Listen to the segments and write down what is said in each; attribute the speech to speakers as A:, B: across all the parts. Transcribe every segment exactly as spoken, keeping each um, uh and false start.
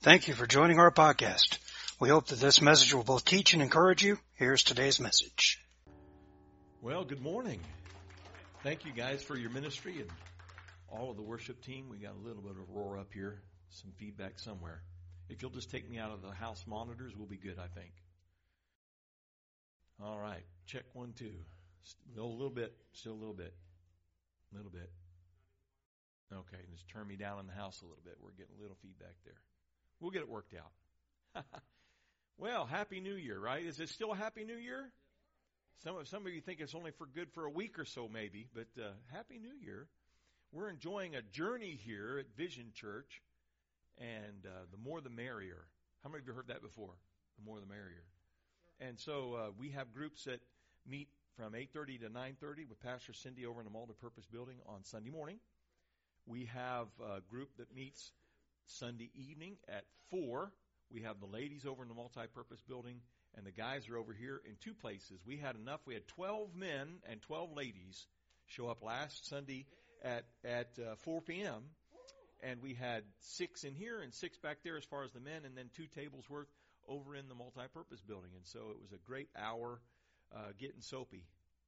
A: Thank you for joining our podcast. We hope that this message will both teach and encourage you. Here's today's message.
B: Well, good morning. Thank you guys for your ministry and all of the worship team. We got a little bit of roar up here, some feedback somewhere. If you'll just take me out of the house monitors, we'll be good, I think. All right, check one, two. Still a little bit, still a little bit, a little bit. Okay, just turn me down in the house a little bit. We're getting a little feedback there. We'll get it worked out. Well, Happy New Year, right? Is it still a Happy New Year? Some of, some of you think it's only for good for a week or so maybe, but uh, Happy New Year. We're enjoying a journey here at Vision Church, and uh, the more the merrier. How many of you heard that before? The more the merrier. And so uh, we have groups that meet from eight thirty to nine thirty with Pastor Cindy over in the multipurpose building on Sunday morning. We have a group that meets Sunday evening at four. We have the ladies over in the multi-purpose building, and the guys are over here in two places. We had enough. We had twelve men and twelve ladies show up last Sunday at at uh, four p.m., and we had six in here and six back there as far as the men, and then two tables worth over in the multi-purpose building. And so it was a great hour uh, getting soapy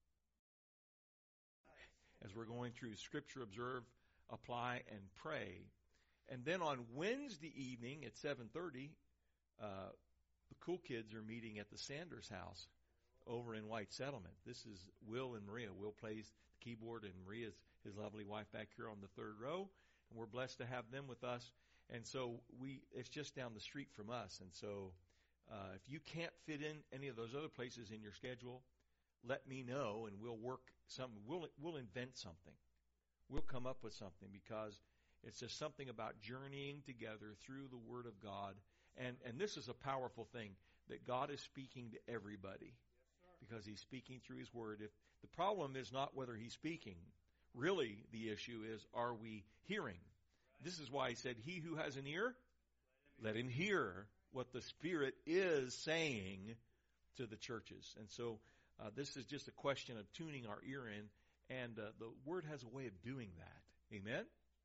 B: as we're going through Scripture, Observe, Apply, and Pray. And then on Wednesday evening at seven thirty, uh, the cool kids are meeting at the Sanders house over in White Settlement. This is Will and Maria. Will plays the keyboard, and Maria's his lovely wife back here on the third row. And we're blessed to have them with us. And so we it's just down the street from us. And so uh, if you can't fit in any of those other places in your schedule, let me know, and we'll work something. We'll we'll invent something. We'll come up with something, because it's just something about journeying together through the Word of God. And and this is a powerful thing, that God is speaking to everybody, because He's speaking through His Word. If the problem is not whether He's speaking, really the issue is, are we hearing? This is why He said, he who has an ear, let him hear what the Spirit is saying to the churches. And so uh, this is just a question of tuning our ear in, and uh, the Word has a way of doing that. Amen?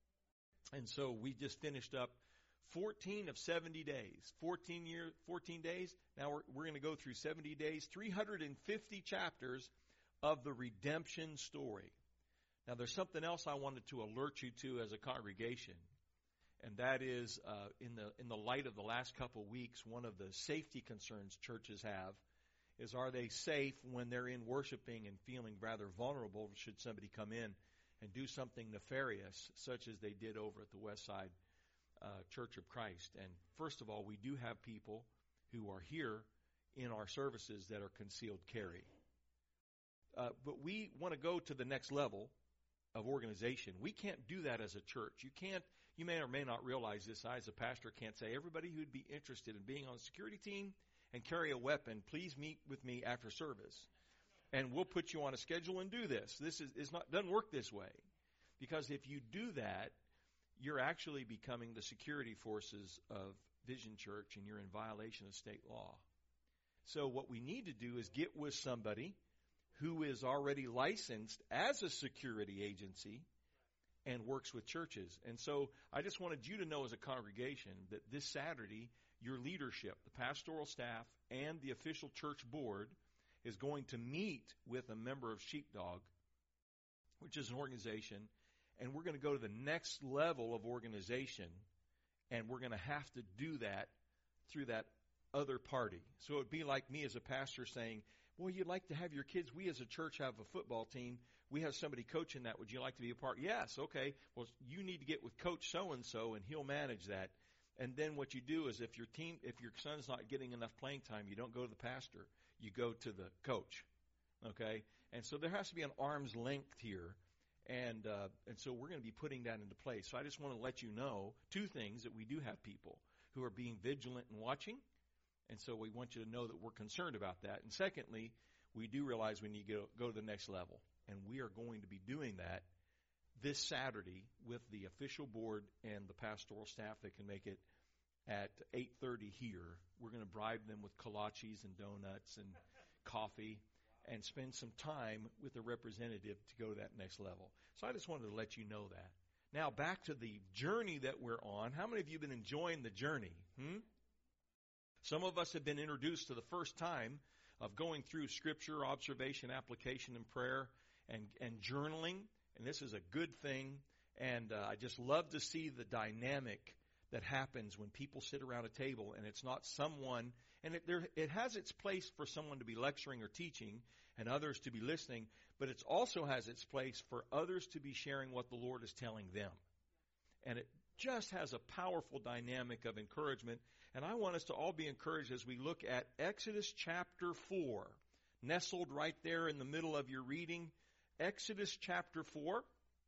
B: And so we just finished up fourteen of seventy days. fourteen year, fourteen days. Now we're, we're going to go through seventy days, three hundred fifty chapters of the redemption story. Now there's something else I wanted to alert you to as a congregation, and that is uh, in the in the light of the last couple of weeks, one of the safety concerns churches have is, are they safe when they're in worshiping and feeling rather vulnerable should somebody come in and do something nefarious, such as they did over at the West Side uh, Church of Christ. And first of all, we do have people who are here in our services that are concealed carry. Uh, but we want to go to the next level of organization. We can't do that as a church. You can't. You may or may not realize this. I, as a pastor, can't say, everybody who'd be interested in being on the security team and carry a weapon, please meet with me after service, and we'll put you on a schedule and do this. This is, is not doesn't work this way, because if you do that, you're actually becoming the security forces of Vision Church, and you're in violation of state law. So what we need to do is get with somebody who is already licensed as a security agency and works with churches. And so I just wanted you to know as a congregation that this Saturday, your leadership, the pastoral staff, and the official church board is going to meet with a member of Sheepdog, which is an organization, and we're going to go to the next level of organization, and we're going to have to do that through that other party. So it would be like me as a pastor saying, well, you'd like to have your kids. We as a church have a football team. We have somebody coaching that. Would you like to be a part? Yes, okay. Well, you need to get with Coach so-and-so, and he'll manage that. And then what you do is, if your team, if your son's not getting enough playing time, you don't go to the pastor. You go to the coach, okay? And so there has to be an arm's length here, and uh, and so we're going to be putting that into place. So I just want to let you know two things, that we do have people who are being vigilant and watching, and so we want you to know that we're concerned about that. And secondly, we do realize we need to go, go to the next level, and we are going to be doing that this Saturday with the official board and the pastoral staff that can make it at eight thirty here. We're going to bribe them with kolaches and donuts and coffee and spend some time with a representative to go to that next level. So I just wanted to let you know that. Now back to the journey that we're on. How many of you have been enjoying the journey? Hmm? Some of us have been introduced to the first time of going through Scripture, observation, application, and prayer, and, and journaling. And this is a good thing. And uh, I just love to see the dynamic that happens when people sit around a table and it's not someone, and it, there, it has its place for someone to be lecturing or teaching and others to be listening, but it also has its place for others to be sharing what the Lord is telling them. And it just has a powerful dynamic of encouragement. And I want us to all be encouraged as we look at Exodus chapter four, nestled right there in the middle of your reading, Exodus chapter four.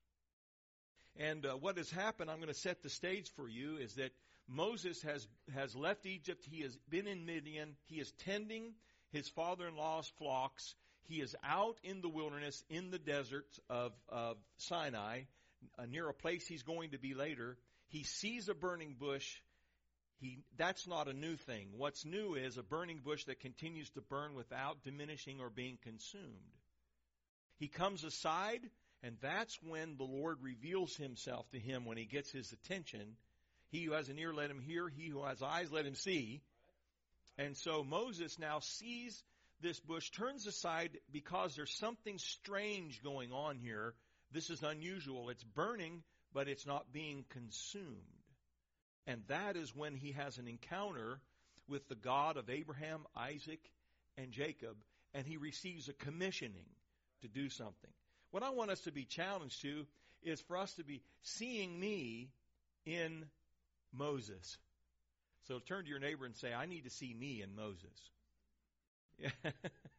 B: And uh, what has happened, I'm going to set the stage for you, is that Moses has, has left Egypt. He has been in Midian. He is tending his father-in-law's flocks. He is out in the wilderness, in the desert of, of Sinai, uh, near a place he's going to be later. He sees a burning bush. He, that's not a new thing. What's new is a burning bush that continues to burn without diminishing or being consumed. He comes aside, and that's when the Lord reveals himself to him when he gets his attention. He who has an ear, let him hear. He who has eyes, let him see. And so Moses now sees this bush, turns aside because there's something strange going on here. This is unusual. It's burning, but it's not being consumed. And that is when he has an encounter with the God of Abraham, Isaac, and Jacob, and he receives a commissioning to do something. What I want us to be challenged to is for us to be seeing me in Moses. So turn to your neighbor and say, I need to see me in Moses. Yeah.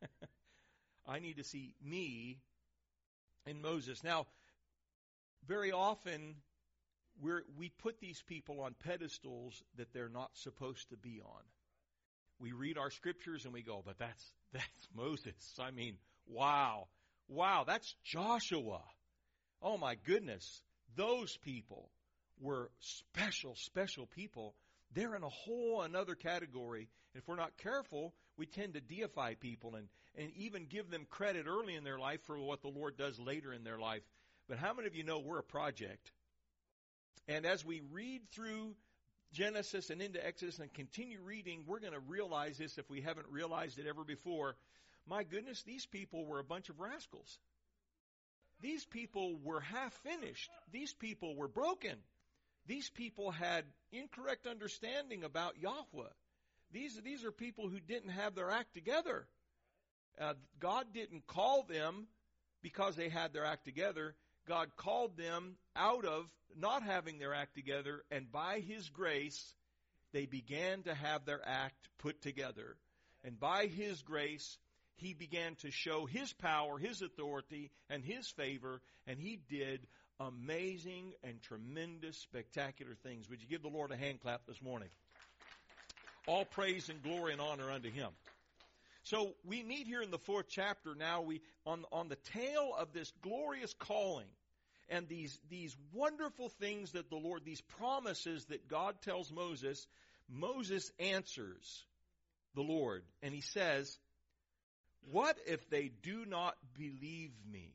B: I need to see me in Moses. Now, very often we're, we put these people on pedestals that they're not supposed to be on. We read our scriptures and we go, but that's that's Moses. I mean, wow. Wow, that's Joshua. Oh my goodness. Those people were special, special people. They're in a whole another category. And if we're not careful, we tend to deify people and, and even give them credit early in their life for what the Lord does later in their life. But how many of you know we're a project? And as we read through Genesis and into Exodus and continue reading, we're going to realize this if we haven't realized it ever before. My goodness, these people were a bunch of rascals. These people were half finished. These people were broken. These people had incorrect understanding about Yahweh. These, these are people who didn't have their act together. Uh, God didn't call them because they had their act together. God called them out of not having their act together, and by His grace, they began to have their act put together. And by His grace, He began to show His power, His authority, and His favor, and He did amazing and tremendous, spectacular things. Would you give the Lord a hand clap this morning? All praise and glory and honor unto Him. So we meet here in the fourth chapter now, we on, on the tail of this glorious calling and these, these wonderful things that the Lord, these promises that God tells Moses. Moses answers the Lord, and he says, what if they do not believe me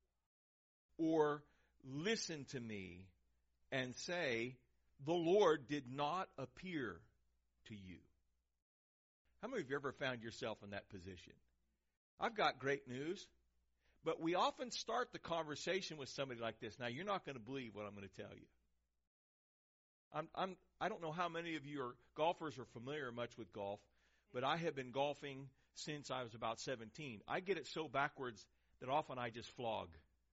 B: or listen to me and say, the Lord did not appear to you? How many of you ever found yourself in that position? I've got great news, but we often start the conversation with somebody like this. Now, you're not going to believe what I'm going to tell you. I'm, I'm, I don't know how many of you are golfers or familiar much with golf, but I have been golfing since I was about seventeen. I get it so backwards that often I just flog.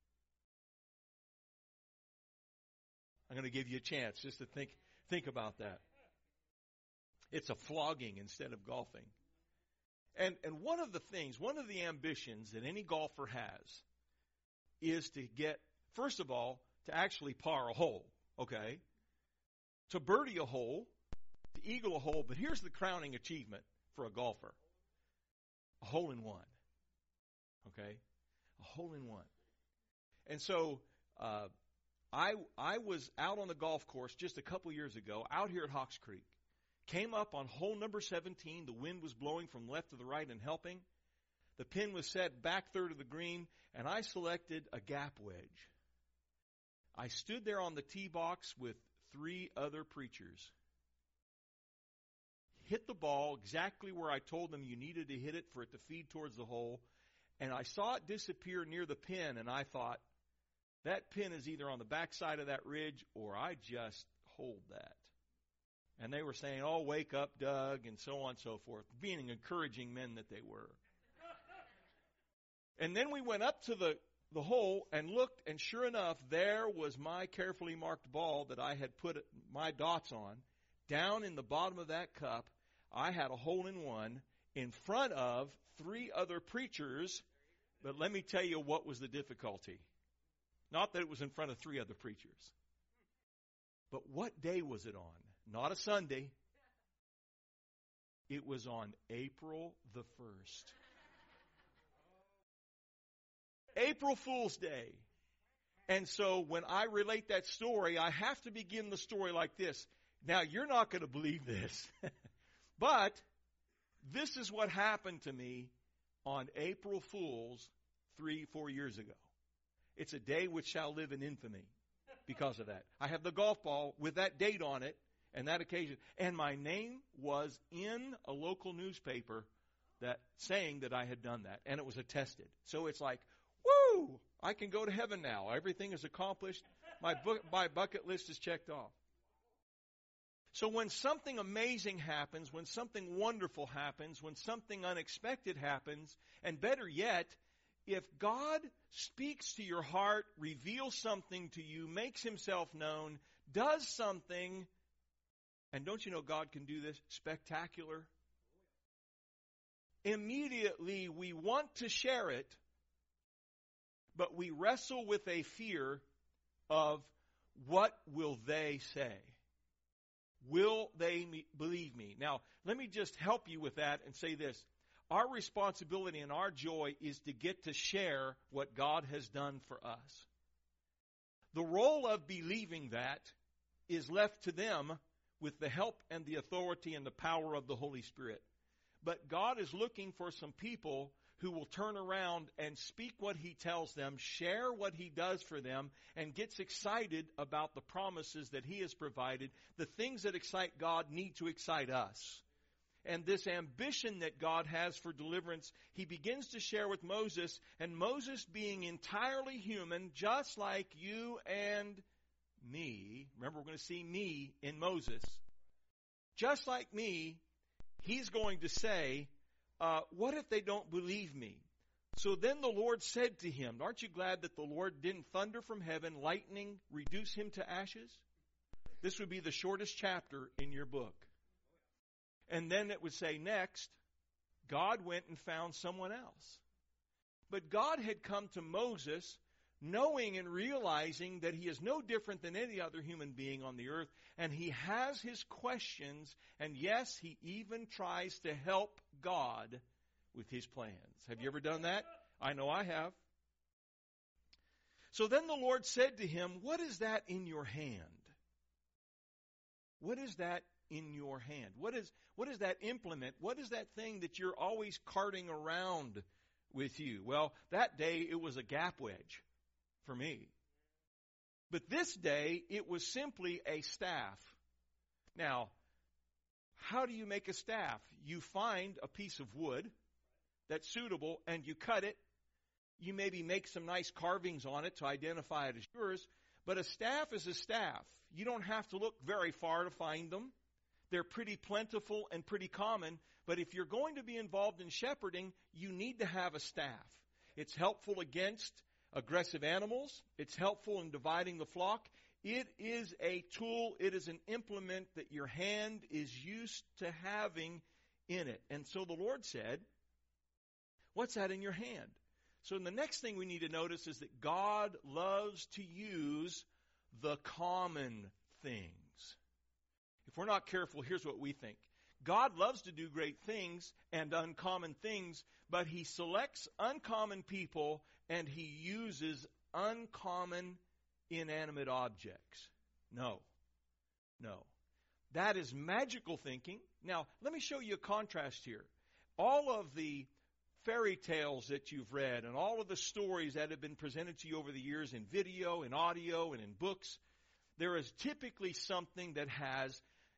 B: I'm going to give you a chance just to think think about that. It's a flogging instead of golfing. And and one of the things, one of the ambitions that any golfer has is to get, first of all, to actually par a hole, okay? To birdie a hole, to eagle a hole, but here's the crowning achievement for a golfer. A hole in one, okay? A hole in one. And so uh, I I was out on the golf course just a couple years ago, out here at Hawks Creek. Came up on hole number seventeen. The wind was blowing from left to the right and helping. The pin was set back third of the green, and I selected a gap wedge. I stood there on the tee box with three other preachers. hit the ball exactly where I told them you needed to hit it for it to feed towards the hole. And I saw it disappear near the pin, and I thought, that pin is either on the backside of that ridge or I just hold that. And they were saying, oh, wake up, Doug, and so on and so forth, being encouraging men that they were. And then we went up to the, the hole and looked, and sure enough, there was my carefully marked ball that I had put my dots on. Down in the bottom of that cup, I had a hole in one in front of three other preachers. But let me tell you what was the difficulty. Not that it was in front of three other preachers. But what day was it on? Not a Sunday. It was on April the first. April Fool's Day. And so when I relate that story, I have to begin the story like this. Now, you're not going to believe this. But this is what happened to me on April Fool's three, four years ago. It's a day which shall live in infamy because of that. I have the golf ball with that date on it and that occasion. And my name was in a local newspaper that saying that I had done that. And it was attested. So it's like, woo, I can go to heaven now. Everything is accomplished. My, book, my bucket list is checked off. So when something amazing happens, when something wonderful happens, when something unexpected happens, and better yet, if God speaks to your heart, reveals something to you, makes himself known, does something, and don't you know God can do this, spectacular? Immediately we want to share it, but we wrestle with a fear of what will they say? Will they me- believe me? Now, let me just help you with that and say this. Our responsibility and our joy is to get to share what God has done for us. The role of believing that is left to them with the help and the authority and the power of the Holy Spirit. But God is looking for some people who will turn around and speak what he tells them, share what he does for them, and gets excited about the promises that he has provided. The things that excite God need to excite us. And this ambition that God has for deliverance, he begins to share with Moses, and Moses being entirely human, just like you and me. Remember, we're going to see me in Moses. Just like me, he's going to say, Uh, what if they don't believe me? So then the Lord said to him, aren't you glad that the Lord didn't thunder from heaven, lightning, reduce him to ashes? This would be the shortest chapter in your book. And then it would say next, God went and found someone else. But God had come to Moses knowing and realizing that he is no different than any other human being on the earth, and he has his questions, and yes, he even tries to help God with his plans. Have you ever done that? I know I have. So then the Lord said to him, what is that in your hand? What is that in your hand? What is, what is that implement? What is that thing that you're always carting around with you? Well, that day it was a gap wedge for me. But this day, it was simply a staff. Now, how do you make a staff? You find a piece of wood that's suitable, and you cut it. You maybe make some nice carvings on it to identify it as yours. But a staff is a staff. You don't have to look very far to find them. They're pretty plentiful and pretty common. But if you're going to be involved in shepherding, you need to have a staff. It's helpful against aggressive animals. It's helpful in dividing the flock. It is a tool. It is an implement that your hand is used to having in it. And so the Lord said, what's that in your hand? So the next thing we need to notice is that God loves to use the common things. If we're not careful, here's what we think. God loves to do great things and uncommon things, but he selects uncommon people and he uses uncommon inanimate objects. No. No. That is magical thinking. Now, let me show you a contrast here. All of the fairy tales that you've read and all of the stories that have been presented to you over the years in video, in audio, and in books, there is typically something that has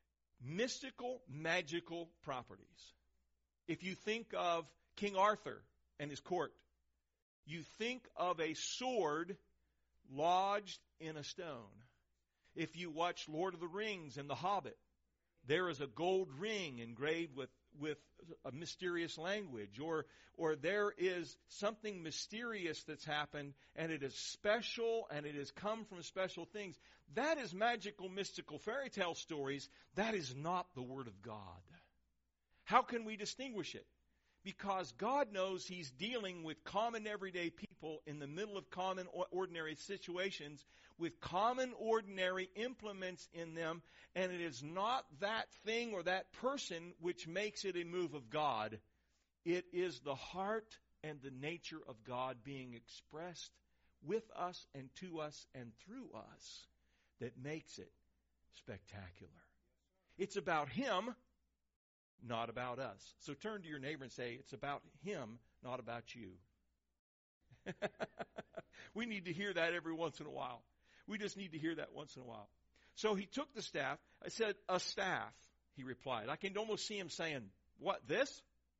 B: mystical, magical properties. If you think of King Arthur and his court, you think of a sword lodged in a stone. If you watch Lord of the Rings and The Hobbit, there is a gold ring engraved with, with a mysterious language, or or there is something mysterious that's happened, and it is special, and it has come from special things. That is magical, mystical fairy tale stories. That is not the Word of God. How can we distinguish it? Because God knows He's dealing with common everyday people in the middle of common ordinary situations with common ordinary implements in them, and it is not that thing or that person which makes it a move of God. It is the heart and the nature of God being expressed with us and to us and through us that makes it spectacular. It's about Him, not about us. So turn to your neighbor and say, it's about Him, not about you. We need to hear that every once in a while. We just need to hear that once in a while. So he took the staff. I said, a staff, he replied. I can almost see him saying, what, this?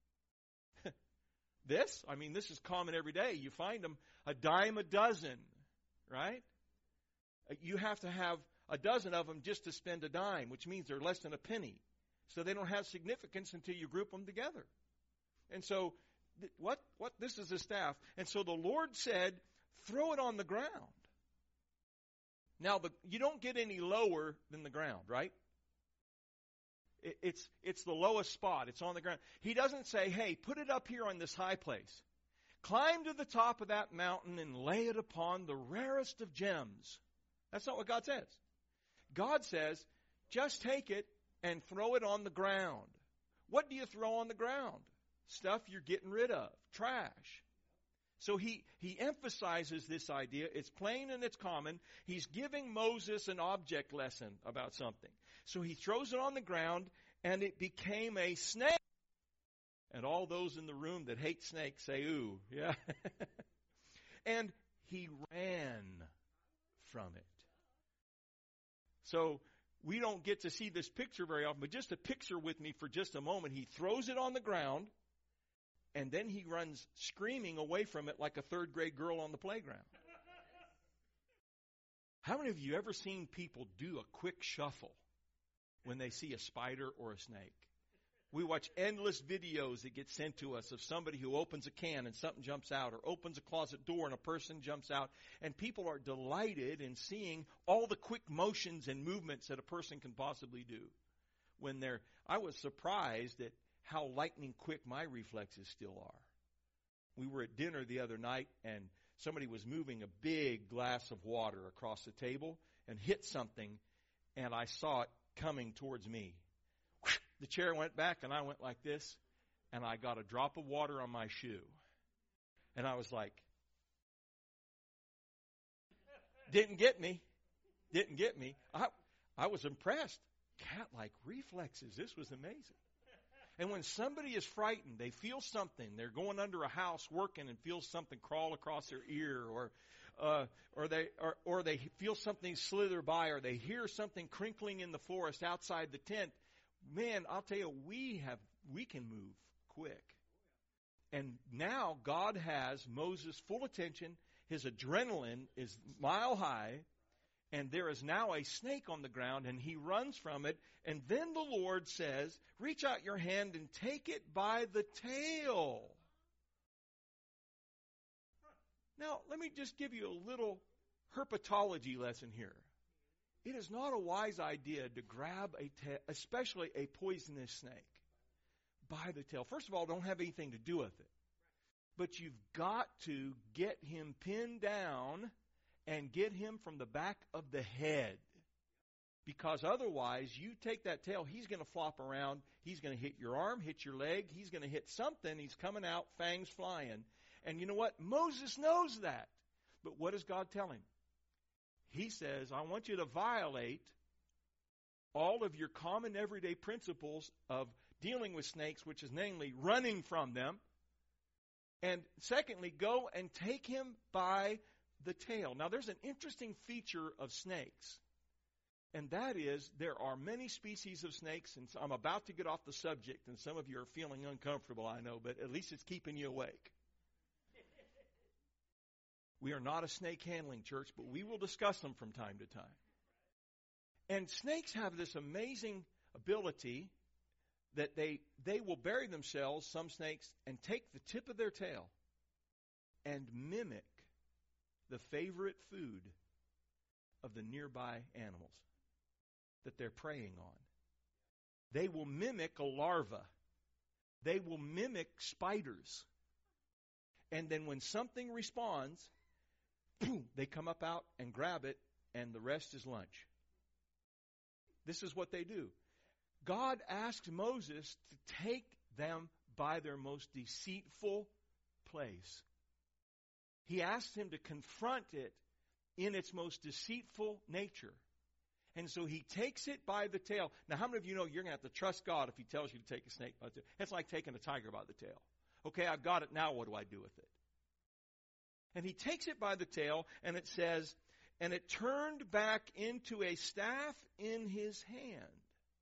B: This? I mean, this is common every day. You find them a dime a dozen, right? You have to have a dozen of them just to spend a dime, which means they're less than a penny. So they don't have significance until you group them together. And so, th- what? What? This is a staff. And so the Lord said, throw it on the ground. Now, the, you don't get any lower than the ground, right? It, it's, it's the lowest spot. It's on the ground. He doesn't say, hey, put it up here on this high place. Climb to the top of that mountain and lay it upon the rarest of gems. That's not what God says. God says, just take it and throw it on the ground. What do you throw on the ground? Stuff you're getting rid of. Trash. So he, he emphasizes this idea. It's plain and it's common. He's giving Moses an object lesson about something. So he throws it on the ground, and it became a snake. And all those in the room that hate snakes say, ooh, yeah. And he ran from it. So we don't get to see this picture very often, but just a picture with me for just a moment. He throws it on the ground, and then he runs screaming away from it like a third grade girl on the playground. How many of you ever seen people do a quick shuffle when they see a spider or a snake? We watch endless videos that get sent to us of somebody who opens a can and something jumps out, or opens a closet door and a person jumps out. And people are delighted in seeing all the quick motions and movements that a person can possibly do. When they're, I was surprised at how lightning quick my reflexes still are. We were at dinner the other night, and somebody was moving a big glass of water across the table and hit something, and I saw it coming towards me. The chair went back, and I went like this, and I got a drop of water on my shoe. And I was like, didn't get me. Didn't get me. I, I was impressed. Cat-like reflexes. This was amazing. And when somebody is frightened, they feel something. They're going under a house working and feel something crawl across their ear, or uh, or they or, or they feel something slither by, or they hear something crinkling in the forest outside the tent. Man, I'll tell you, we have we can move quick. And now God has Moses' full attention. His adrenaline is mile high. And there is now a snake on the ground, and he runs from it. And then the Lord says, reach out your hand and take it by the tail. Now, let me just give you a little herpetology lesson here. It is not a wise idea to grab a tail, especially a poisonous snake, by the tail. First of all, don't have anything to do with it. But you've got to get him pinned down and get him from the back of the head. Because otherwise, you take that tail, he's going to flop around. He's going to hit your arm, hit your leg. He's going to hit something. He's coming out, fangs flying. And you know what? Moses knows that. But what does God tell him? He says, I want you to violate all of your common everyday principles of dealing with snakes, which is namely running from them. And secondly, go and take him by the tail. Now, there's an interesting feature of snakes. And that is, there are many species of snakes, and so I'm about to get off the subject, and some of you are feeling uncomfortable, I know, but at least it's keeping you awake. We are not a snake handling church, but we will discuss them from time to time. And snakes have this amazing ability that they they will bury themselves, some snakes, and take the tip of their tail and mimic the favorite food of the nearby animals that they're preying on. They will mimic a larva. They will mimic spiders. And then when something responds, boom, they come up out and grab it, and the rest is lunch. This is what they do. God asked Moses to take them by their most deceitful place. He asked him to confront it in its most deceitful nature. And so he takes it by the tail. Now, how many of you know you're going to have to trust God if he tells you to take a snake by the tail? It's like taking a tiger by the tail. Okay, I've got it now. What do I do with it? And he takes it by the tail, and it says, and it turned back into a staff in his hand.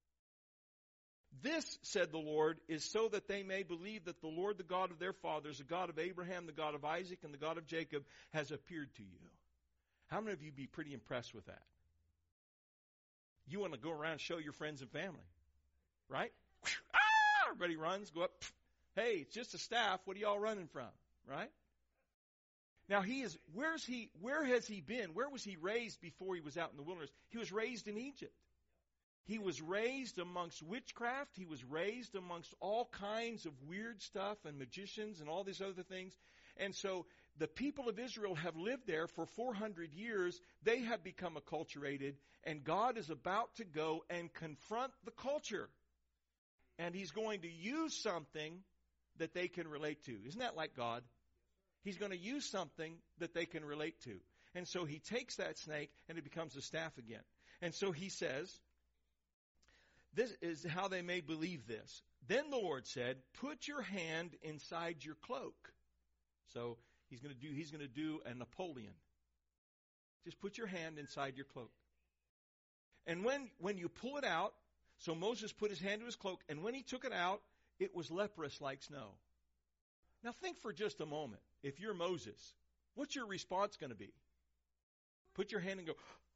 B: This, said the Lord, is so that they may believe that the Lord, the God of their fathers, the God of Abraham, the God of Isaac, and the God of Jacob, has appeared to you. How many of you be pretty impressed with that? You want to go around and show your friends and family, right? Ah! Everybody runs, go up. Hey, it's just a staff. What are y'all running from, right? Now he is. Where's he? Where has he been? Where was he raised before he was out in the wilderness? He was raised in Egypt. He was raised amongst witchcraft. He was raised amongst all kinds of weird stuff and magicians and all these other things. And so the people of Israel have lived there for four hundred years. They have become acculturated, and God is about to go and confront the culture. And he's going to use something that they can relate to. Isn't that like God? He's going to use something that they can relate to. And so he takes that snake, and it becomes a staff again. And so he says, this is how they may believe this. Then the Lord said, put your hand inside your cloak. So he's going to do he's going to do a Napoleon. Just put your hand inside your cloak. And when, when you pull it out, so Moses put his hand to his cloak, and when he took it out, it was leprous like snow. Now think for just a moment. If you're Moses, what's your response going to be? Put your hand and go,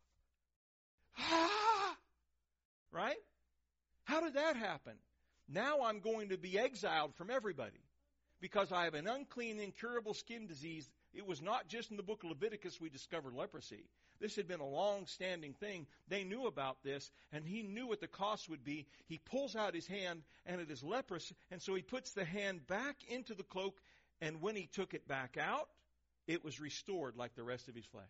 B: ah! Right? How did that happen? Now I'm going to be exiled from everybody because I have an unclean, incurable skin disease. It was not just in the book of Leviticus we discovered leprosy. This had been a long-standing thing. They knew about this, and he knew what the cost would be. He pulls out his hand, and it is leprous, and so he puts the hand back into the cloak, and when he took it back out, it was restored like the rest of his flesh.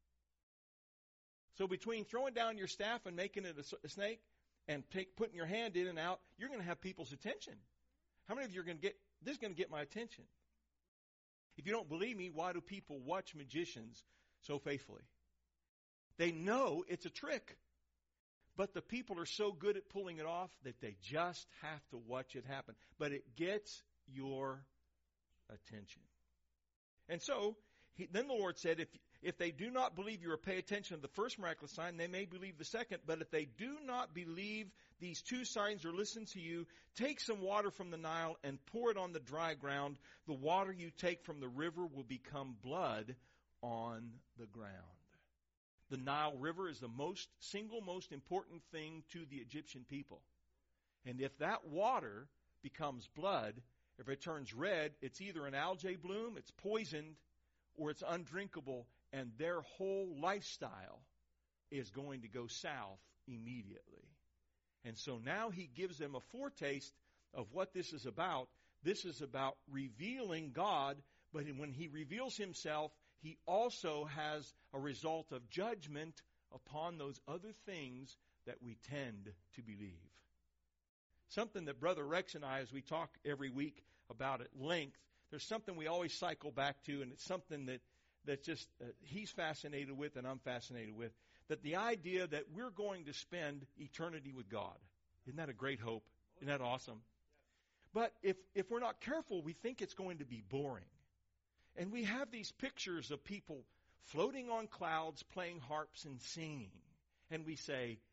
B: So between throwing down your staff and making it a snake and take, putting your hand in and out, you're going to have people's attention. How many of you are going to get, this is going to get my attention? If you don't believe me, why do people watch magicians so faithfully? They know it's a trick. But the people are so good at pulling it off that they just have to watch it happen. But it gets your attention. And so, he, then the Lord said, if, if they do not believe you or pay attention to the first miraculous sign, they may believe the second. But if they do not believe these two signs or listen to you, take some water from the Nile and pour it on the dry ground. The water you take from the river will become blood on the ground. The Nile River is the most single most important thing to the Egyptian people. And if that water becomes blood, if it turns red, it's either an algae bloom, it's poisoned, or it's undrinkable, and their whole lifestyle is going to go south immediately. And so now he gives them a foretaste of what this is about. This is about revealing God, but when he reveals himself, he also has a result of judgment upon those other things that we tend to believe. Something that Brother Rex and I, as we talk every week about at length, there's something we always cycle back to, and it's something that, that just uh, he's fascinated with and I'm fascinated with, that the idea that we're going to spend eternity with God. Isn't that a great hope? Isn't that awesome? But if, if we're not careful, we think it's going to be boring. And we have these pictures of people floating on clouds, playing harps and singing. And we say,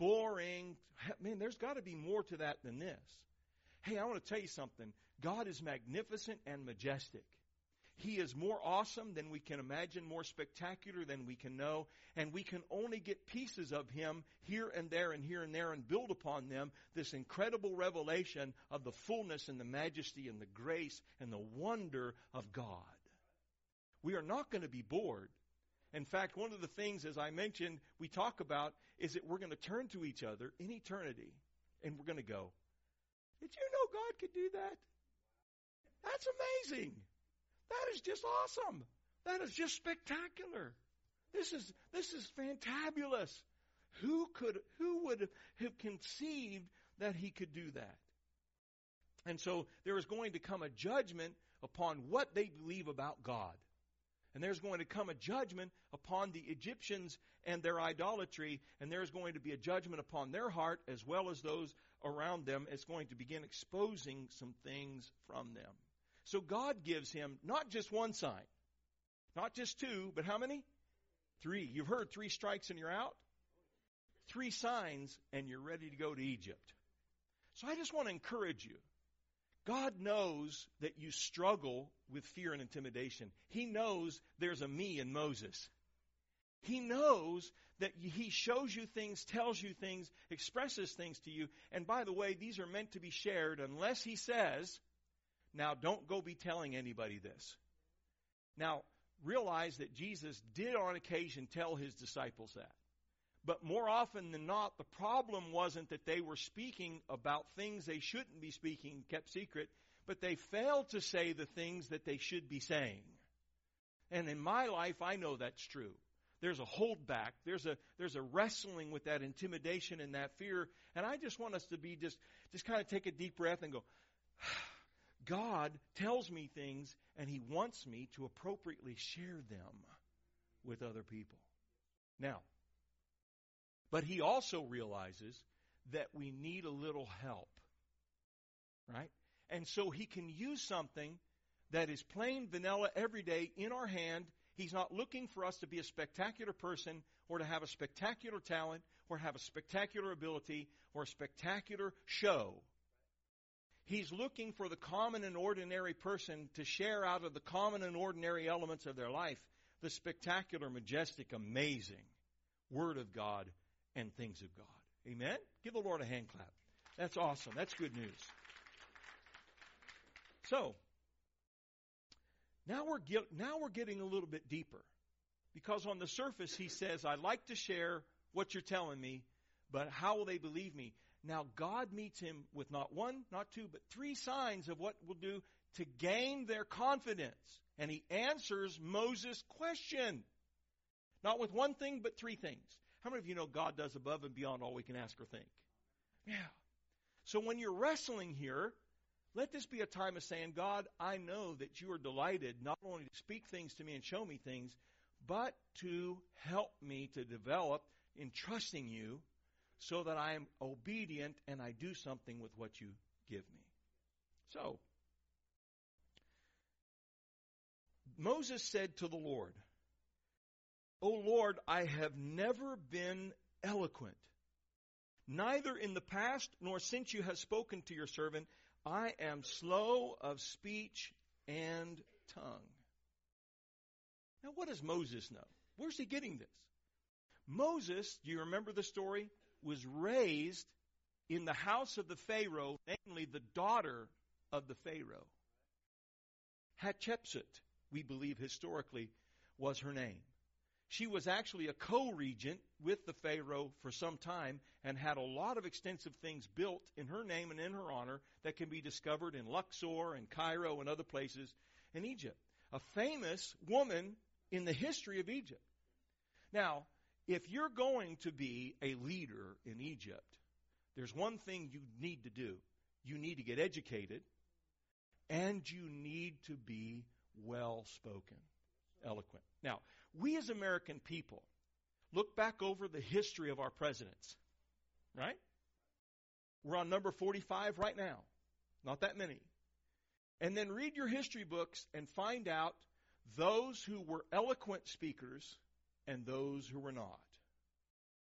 B: boring. Man, there's got to be more to that than this. Hey, I want to tell you something. God is magnificent and majestic. He is more awesome than we can imagine, more spectacular than we can know, and we can only get pieces of Him here and there and here and there and build upon them this incredible revelation of the fullness and the majesty and the grace and the wonder of God. We are not going to be bored. In fact, one of the things, as I mentioned, we talk about is that we're going to turn to each other in eternity, and we're going to go, did you know God could do that? That's amazing. That is just awesome. That is just spectacular. This is this is fantabulous. Who could who would have conceived that He could do that? And so there is going to come a judgment upon what they believe about God. And there's going to come a judgment upon the Egyptians and their idolatry, and there's going to be a judgment upon their heart as well as those around them. It's going to begin exposing some things from them. So God gives him not just one sign, not just two, but how many? Three. You've heard three strikes and you're out? Three signs and you're ready to go to Egypt. So I just want to encourage you. God knows that you struggle with fear and intimidation. He knows there's a me in Moses. He knows that He shows you things, tells you things, expresses things to you. And by the way, these are meant to be shared unless He says, now, don't go be telling anybody this. Now, realize that Jesus did on occasion tell His disciples that. But more often than not, the problem wasn't that they were speaking about things they shouldn't be speaking, kept secret, but they failed to say the things that they should be saying. And in my life, I know that's true. There's a holdback. There's a there's a wrestling with that intimidation and that fear. And I just want us to be just, just kind of take a deep breath and go, God tells me things, and He wants me to appropriately share them with other people. Now, but He also realizes that we need a little help, right? And so He can use something that is plain vanilla every day in our hand. He's not looking for us to be a spectacular person or to have a spectacular talent or have a spectacular ability or a spectacular show. He's looking for the common and ordinary person to share out of the common and ordinary elements of their life the spectacular, majestic, amazing Word of God and things of God. Amen? Give the Lord a hand clap. That's awesome. That's good news. So, now we're, get, now we're getting a little bit deeper. Because on the surface, He says, I'd like to share what you're telling me, but how will they believe me? Now, God meets him with not one, not two, but three signs of what we'll do to gain their confidence. And He answers Moses' question. Not with one thing, but three things. How many of you know God does above and beyond all we can ask or think? Yeah. So when you're wrestling here, let this be a time of saying, God, I know that you are delighted not only to speak things to me and show me things, but to help me to develop in trusting you, so that I am obedient and I do something with what you give me. So, Moses said to the Lord, O Lord, I have never been eloquent, neither in the past nor since you have spoken to your servant. I am slow of speech and tongue. Now, what does Moses know? Where's he getting this? Moses, do you remember the story? Was raised in the house of the Pharaoh, namely the daughter of the Pharaoh. Hatshepsut, we believe historically, was her name. She was actually a co-regent with the Pharaoh for some time and had a lot of extensive things built in her name and in her honor that can be discovered in Luxor and Cairo and other places in Egypt. A famous woman in the history of Egypt. Now, if you're going to be a leader in Egypt, there's one thing you need to do. You need to get educated, and you need to be well-spoken, eloquent. Now, we as American people, look back over the history of our presidents, right? We're on number forty-five right now. Not that many. And then read your history books and find out those who were eloquent speakers and those who were not.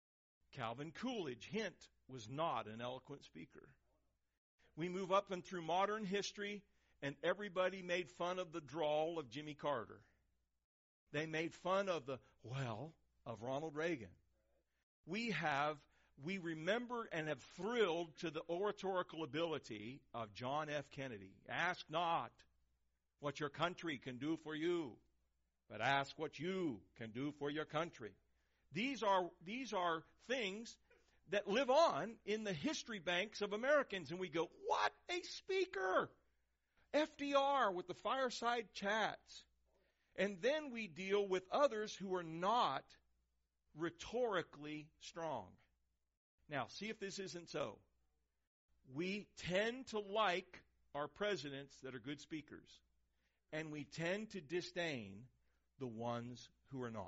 B: Calvin Coolidge, hint, was not an eloquent speaker. We move up and through modern history, and everybody made fun of the drawl of Jimmy Carter. They made fun of the, well, of Ronald Reagan. We have, we remember and have thrilled to the oratorical ability of John F. Kennedy. Ask not what your country can do for you, but ask what you can do for your country. These are, these are things that live on in the history banks of Americans. And we go, what a speaker! F D R with the fireside chats. And then we deal with others who are not rhetorically strong. Now, see if this isn't so. We tend to like our presidents that are good speakers, and we tend to disdain the ones who are not.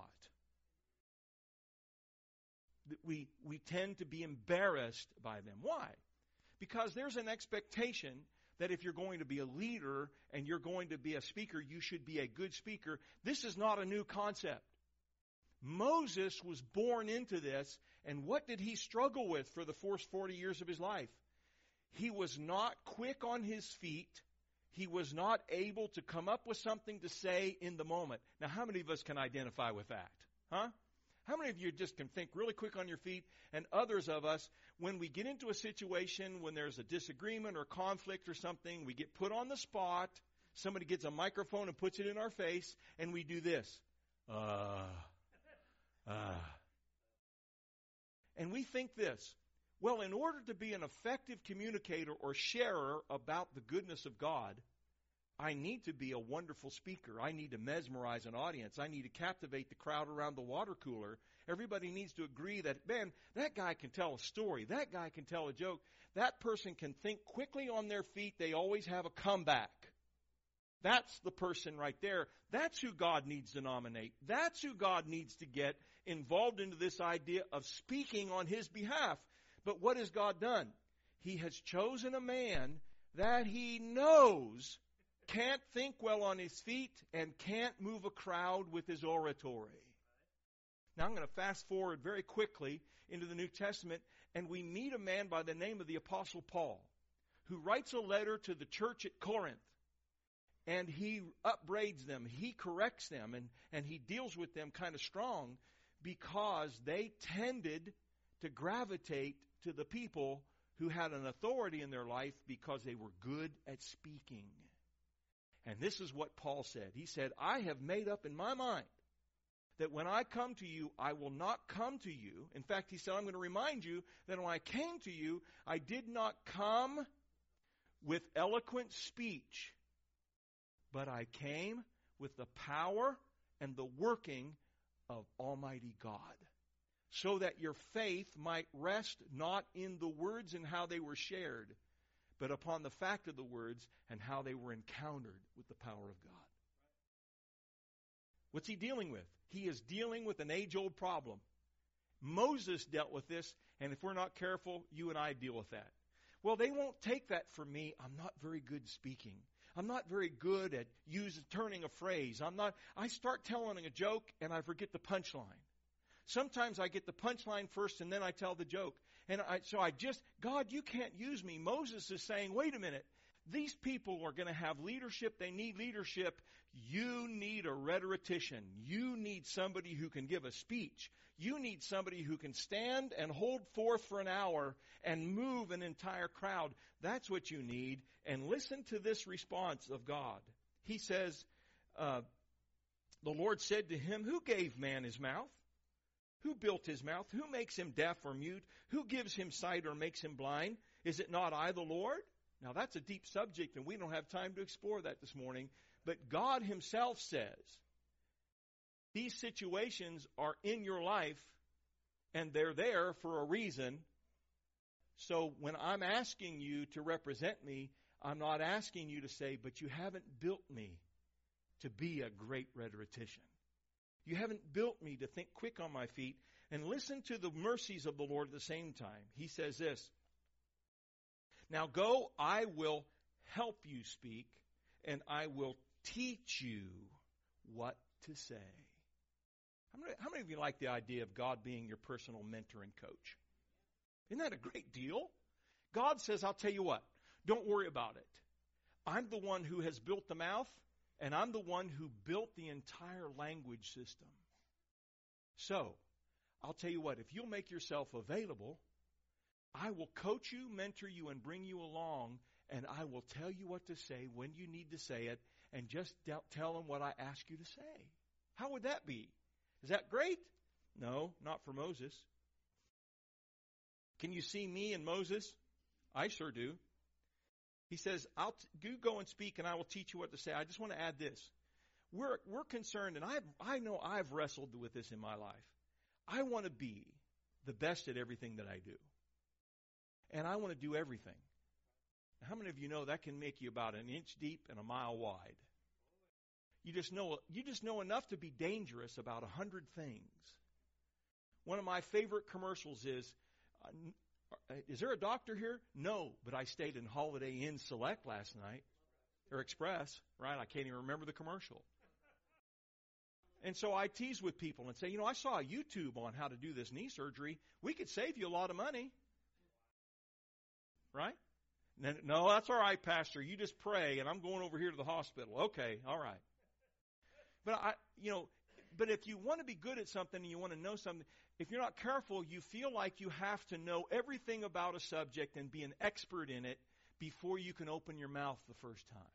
B: We, we tend to be embarrassed by them. Why? Because there's an expectation that if you're going to be a leader and you're going to be a speaker, you should be a good speaker. This is not a new concept. Moses was born into this, and what did he struggle with for the first forty years of his life? He was not quick on his feet. He was not able to come up with something to say in the moment. Now, how many of us can identify with that? Huh? How many of you just can think really quick on your feet? And others of us, when we get into a situation, when there's a disagreement or conflict or something, we get put on the spot, somebody gets a microphone and puts it in our face, and we do this. Uh, uh. And we think this. Well, in order to be an effective communicator or sharer about the goodness of God, I need to be a wonderful speaker. I need to mesmerize an audience. I need to captivate the crowd around the water cooler. Everybody needs to agree that, man, that guy can tell a story. That guy can tell a joke. That person can think quickly on their feet. They always have a comeback. That's the person right there. That's who God needs to nominate. That's who God needs to get involved into this idea of speaking on His behalf. But what has God done? He has chosen a man that He knows can't think well on his feet and can't move a crowd with his oratory. Now I'm going to fast forward very quickly into the New Testament, and we meet a man by the name of the Apostle Paul, who writes a letter to the church at Corinth, and he upbraids them, he corrects them, and, and he deals with them kind of strong because they tended to gravitate to the people who had an authority in their life because they were good at speaking. And this is what Paul said. He said, I have made up in my mind that when I come to you, I will not come to you. In fact, he said, I'm going to remind you that when I came to you, I did not come with eloquent speech, but I came with the power and the working of Almighty God, so that your faith might rest not in the words and how they were shared, but upon the fact of the words and how they were encountered with the power of God. What's he dealing with? He is dealing with an age-old problem. Moses dealt with this, and if we're not careful, you and I deal with that. Well, they won't take that from me. I'm not very good speaking. I'm not very good at using turning a phrase. I'm not. I start telling a joke, and I forget the punchline. Sometimes I get the punchline first, and then I tell the joke. And I, so I just, God, you can't use me. Moses is saying, wait a minute. These people are going to have leadership. They need leadership. You need a rhetorician. You need somebody who can give a speech. You need somebody who can stand and hold forth for an hour and move an entire crowd. That's what you need. And listen to this response of God. He says, uh, the Lord said to him, who gave man his mouth? Who built his mouth? Who makes him deaf or mute? Who gives him sight or makes him blind? Is it not I, the Lord? Now, that's a deep subject, and we don't have time to explore that this morning. But God Himself says, these situations are in your life, and they're there for a reason. So when I'm asking you to represent me, I'm not asking you to say, but you haven't built me to be a great rhetorician. You haven't built me to think quick on my feet. And listen to the mercies of the Lord at the same time. He says this, now go, I will help you speak, and I will teach you what to say. How many, how many of you like the idea of God being your personal mentor and coach? Isn't that a great deal? God says, I'll tell you what, don't worry about it. I'm the one who has built the mouth, and I'm the one who built the entire language system. So, I'll tell you what, if you'll make yourself available, I will coach you, mentor you, and bring you along, and I will tell you what to say when you need to say it, and just tell them what I ask you to say. How would that be? Is that great? No, not for Moses. Can you see me and Moses? I sure do. He says, I'll t- you go and speak, and I will teach you what to say. I just want to add this. We're, we're concerned, and I've, I know I've wrestled with this in my life. I want to be the best at everything that I do. And I want to do everything. How many of you know that can make you about an inch deep and a mile wide? You just know you just know enough to be dangerous about a hundred things. One of my favorite commercials is, uh, is there a doctor here? No, but I stayed in Holiday Inn Select last night. Or Express, right? I can't even remember the commercial. And so I tease with people and say, you know, I saw a YouTube on how to do this knee surgery. We could save you a lot of money. Right? No, that's all right, Pastor. You just pray, and I'm going over here to the hospital. Okay, all right. But I, you know, but if you want to be good at something and you want to know something, if you're not careful, you feel like you have to know everything about a subject and be an expert in it before you can open your mouth the first time.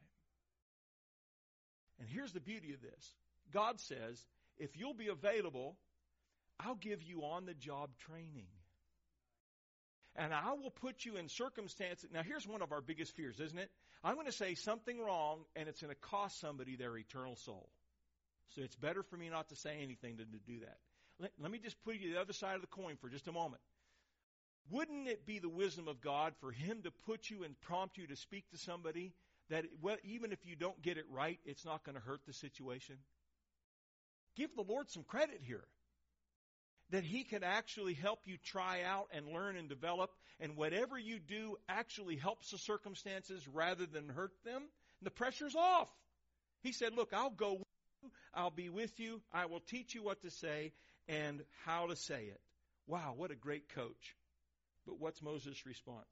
B: And here's the beauty of this. God says, if you'll be available, I'll give you on-the-job training. And I will put you in circumstances. Now, here's one of our biggest fears, isn't it? I'm going to say something wrong, and it's going to cost somebody their eternal soul. So it's better for me not to say anything than to do that. Let, let me just put you the other side of the coin for just a moment. Wouldn't it be the wisdom of God for Him to put you and prompt you to speak to somebody that well, even if you don't get it right, it's not going to hurt the situation? Give the Lord some credit here. That He can actually help you try out and learn and develop, and whatever you do actually helps the circumstances rather than hurt them. And the pressure's off. He said, look, I'll go with you. I'll be with you. I will teach you what to say and how to say it. Wow, what a great coach. But what's Moses' response?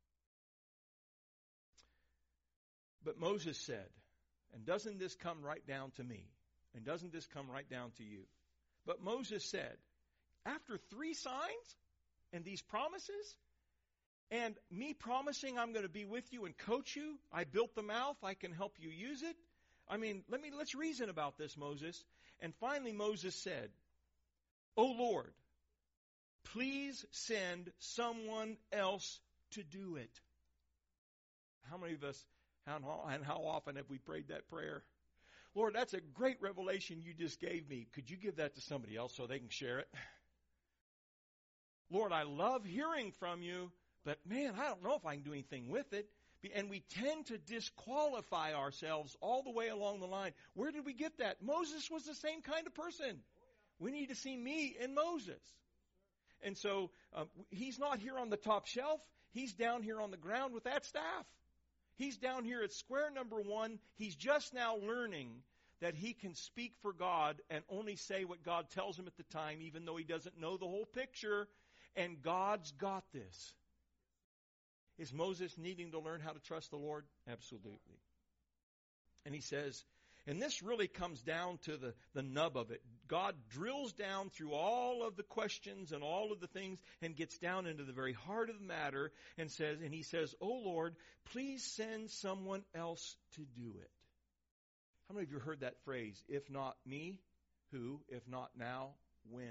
B: But Moses said, and doesn't this come right down to me? And doesn't this come right down to you? But Moses said, after three signs and these promises, and me promising I'm going to be with you and coach you, I built the mouth, I can help you use it. I mean, let me let's reason about this, Moses. And finally Moses said, "O Lord, please send someone else to do it." How many of us, how, and how often have we prayed that prayer? Lord, that's a great revelation you just gave me. Could you give that to somebody else so they can share it? Lord, I love hearing from you, but man, I don't know if I can do anything with it. And we tend to disqualify ourselves all the way along the line. Where did we get that? Moses was the same kind of person. We need to see me in Moses. And so uh, he's not here on the top shelf. He's down here on the ground with that staff. He's down here at square number one. He's just now learning that he can speak for God and only say what God tells him at the time, even though he doesn't know the whole picture. And God's got this. Is Moses needing to learn how to trust the Lord? Absolutely. And he says, and this really comes down to the, the nub of it. God drills down through all of the questions and all of the things and gets down into the very heart of the matter and says, and he says, "Oh Lord, please send someone else to do it." How many of you heard that phrase? If not me, who? If not now, when?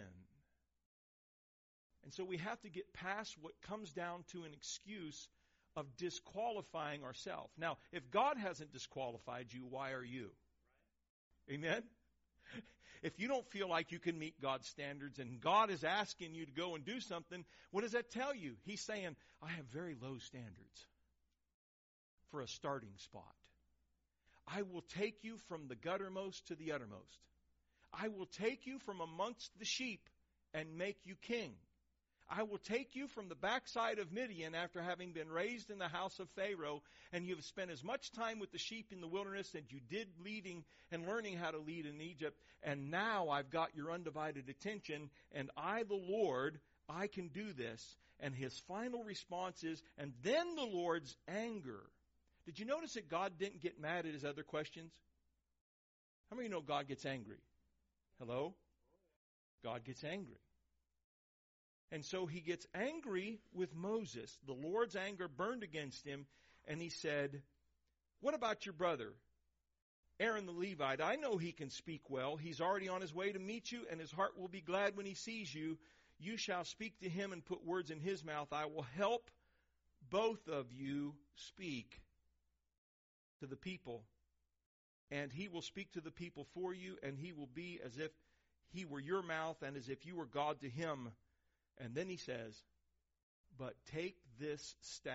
B: And so we have to get past what comes down to an excuse of disqualifying ourselves. Now, if God hasn't disqualified you, why are you? Amen? If you don't feel like you can meet God's standards and God is asking you to go and do something, what does that tell you? He's saying, I have very low standards for a starting spot. I will take you from the guttermost to the uttermost. I will take you from amongst the sheep and make you king. I will take you from the backside of Midian after having been raised in the house of Pharaoh, and you have spent as much time with the sheep in the wilderness as you did leading and learning how to lead in Egypt. And now I've got your undivided attention, and I, the Lord, I can do this. And his final response is, and then the Lord's anger. Did you notice that God didn't get mad at his other questions? How many of you know God gets angry? Hello? God gets angry. And so he gets angry with Moses. The Lord's anger burned against him, and he said, what about your brother, Aaron the Levite? I know he can speak well. He's already on his way to meet you, and his heart will be glad when he sees you. You shall speak to him and put words in his mouth. I will help both of you speak to the people, and he will speak to the people for you, and he will be as if he were your mouth and as if you were God to him. And then he says, but take this staff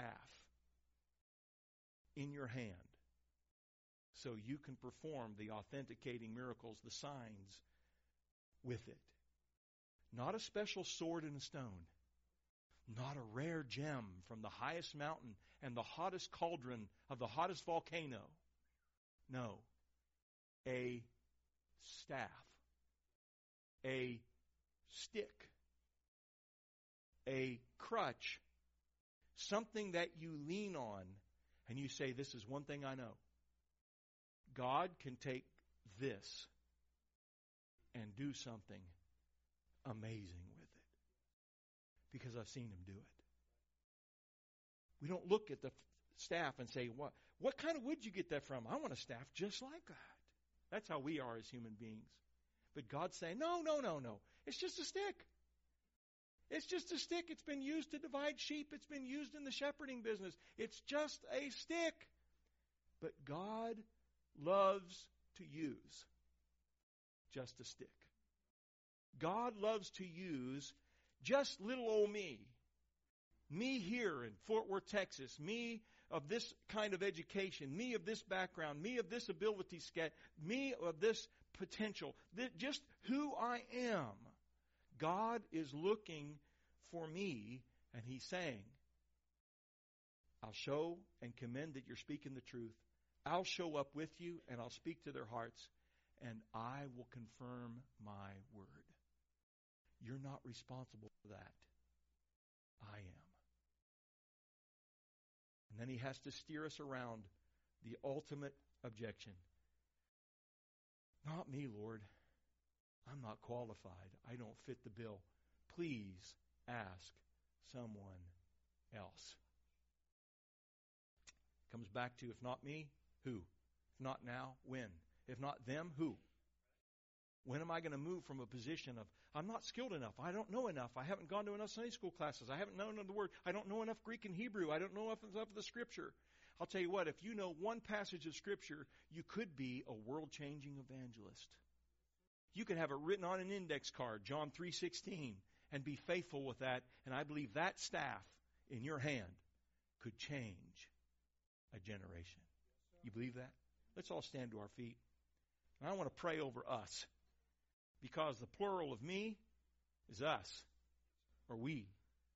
B: in your hand so you can perform the authenticating miracles, the signs with it. Not a special sword and a stone. Not a rare gem from the highest mountain and the hottest cauldron of the hottest volcano. No. A staff. A stick. A crutch. Something that you lean on and you say, this is one thing I know. God can take this and do something amazing with it. Because I've seen him do it. We don't look at the staff and say, what, what kind of wood did you get that from? I want a staff just like that. That's how we are as human beings. But God's saying, no, no, no, no. It's just a stick. It's just a stick. It's been used to divide sheep. It's been used in the shepherding business. It's just a stick. But God loves to use just a stick. God loves to use just little old me. Me here in Fort Worth, Texas. Me of this kind of education. Me of this background. Me of this ability set. Me of this potential. Just who I am. God is looking for me, and he's saying, I'll show and commend that you're speaking the truth. I'll show up with you, and I'll speak to their hearts, and I will confirm my word. You're not responsible for that. I am. And then he has to steer us around the ultimate objection. Not me, Lord. I'm not qualified. I don't fit the bill. Please ask someone else. Comes back to, if not me, who? If not now, when? If not them, who? When am I going to move from a position of, I'm not skilled enough, I don't know enough, I haven't gone to enough Sunday school classes, I haven't known the word, I don't know enough Greek and Hebrew, I don't know enough of the Scripture. I'll tell you what, if you know one passage of Scripture, you could be a world-changing evangelist. You could have it written on an index card, John three sixteen, and be faithful with that. And I believe that staff in your hand could change a generation. You believe that? Let's all stand to our feet. And I want to pray over us. Because the plural of me is us, or we.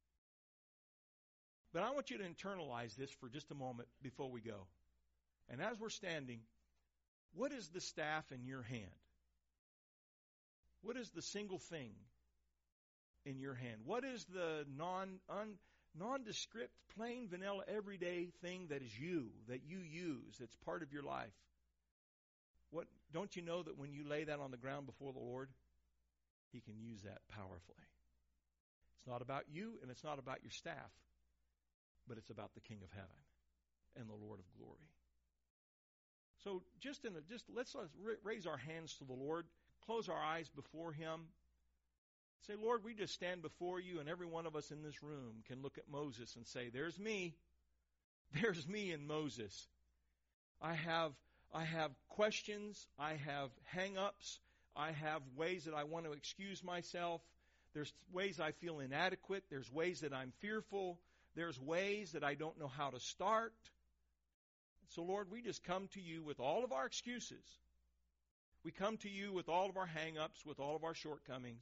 B: But I want you to internalize this for just a moment before we go. And as we're standing, what is the staff in your hand? What is the single thing in your hand? What is the non, un, nondescript, plain, vanilla, everyday thing that is you, that you use, that's part of your life? What, don't you know that when you lay that on the ground before the Lord, he can use that powerfully? It's not about you and it's not about your staff, but it's about the King of Heaven and the Lord of glory. So just in a, just let's, let's raise our hands to the Lord. Close our eyes before him. Say, Lord, we just stand before you, and every one of us in this room can look at Moses and say, there's me. There's me in Moses. I have, I have questions. I have hang-ups. I have ways that I want to excuse myself. There's ways I feel inadequate. There's ways that I'm fearful. There's ways that I don't know how to start. So, Lord, we just come to you with all of our excuses. We come to you with all of our hang-ups, with all of our shortcomings.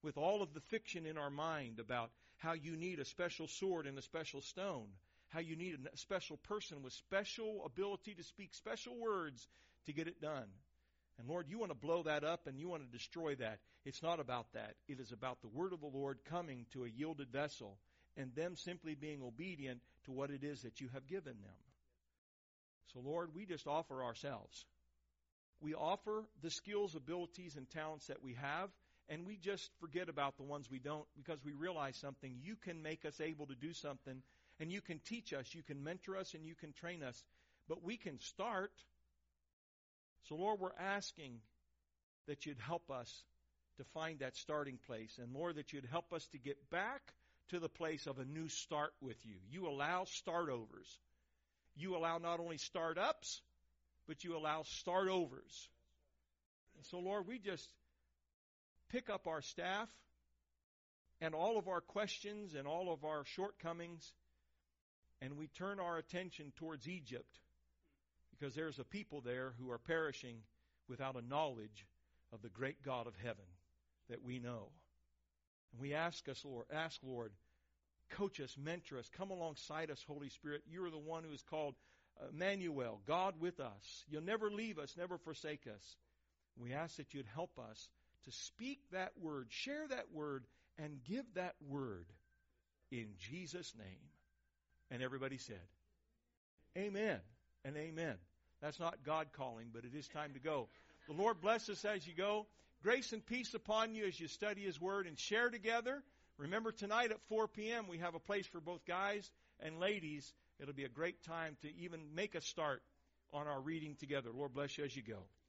B: with all of the fiction in our mind about how you need a special sword and a special stone, how you need a special person with special ability to speak special words to get it done. And Lord, you want to blow that up and you want to destroy that. It's not about that. It is about the word of the Lord coming to a yielded vessel and them simply being obedient to what it is that you have given them. So Lord, we just offer ourselves. We offer the skills, abilities, and talents that we have, and we just forget about the ones we don't because we realize something. You can make us able to do something, and you can teach us, you can mentor us, and you can train us. But we can start. So Lord, we're asking that you'd help us to find that starting place. And Lord, that you'd help us to get back to the place of a new start with you. You allow start-overs. You allow not only start-ups, but you allow start-overs. And so Lord, we just pick up our staff and all of our questions and all of our shortcomings, and we turn our attention towards Egypt, because there's a people there who are perishing without a knowledge of the great God of heaven that we know. And we ask us, Lord, ask, Lord, coach us, mentor us, come alongside us, Holy Spirit. You are the one who is called Emmanuel, God with us. You'll never leave us, never forsake us. We ask that you'd help us to speak that word, share that word, and give that word in Jesus' name. And everybody said, amen and amen. That's not God calling, but it is time to go. The Lord bless us as you go. Grace and peace upon you as you study His Word and share together. Remember, tonight at four p.m. we have a place for both guys and ladies. It'll be a great time to even make a start on our reading together. Lord bless you as you go.